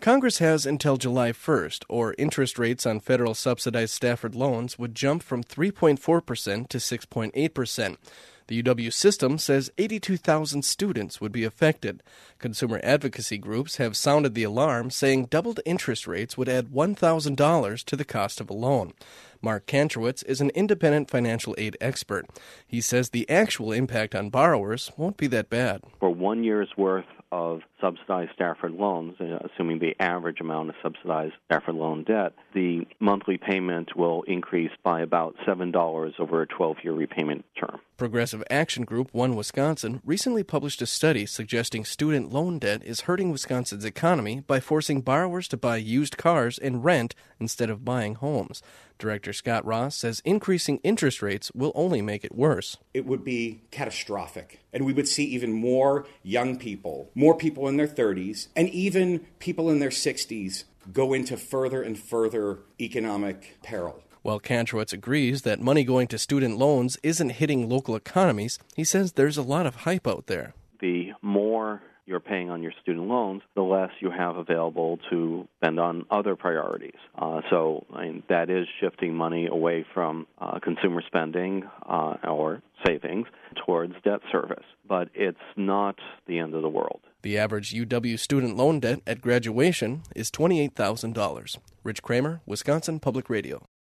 Congress has until July 1st, or interest rates on federal subsidized Stafford loans would jump from 3.4% to 6.8%. The UW system says 82,000 students would be affected. Consumer advocacy groups have sounded the alarm, saying doubled interest rates would add $1,000 to the cost of a loan. Mark Kantrowitz is an independent financial aid expert. He says the actual impact on borrowers won't be that bad. For 1 year's worth of subsidized Stafford loans, assuming the average amount of subsidized Stafford loan debt, the monthly payment will increase by about $7 over a 12-year repayment term. Progressive Action Group One Wisconsin recently published a study suggesting student loan debt is hurting Wisconsin's economy by forcing borrowers to buy used cars and rent instead of buying homes. Director Scott Ross says increasing interest rates will only make it worse. It would be catastrophic, and we would see even more young people, more people in their 30s, and even people in their 60s go into further and further economic peril. While Kantrowitz agrees that money going to student loans isn't hitting local economies, he says there's a lot of hype out there. The more you're paying on your student loans, the less you have available to spend on other priorities. So that is shifting money away from consumer spending or savings towards debt service. But it's not the end of the world. The average UW student loan debt at graduation is $28,000. Rich Kramer, Wisconsin Public Radio.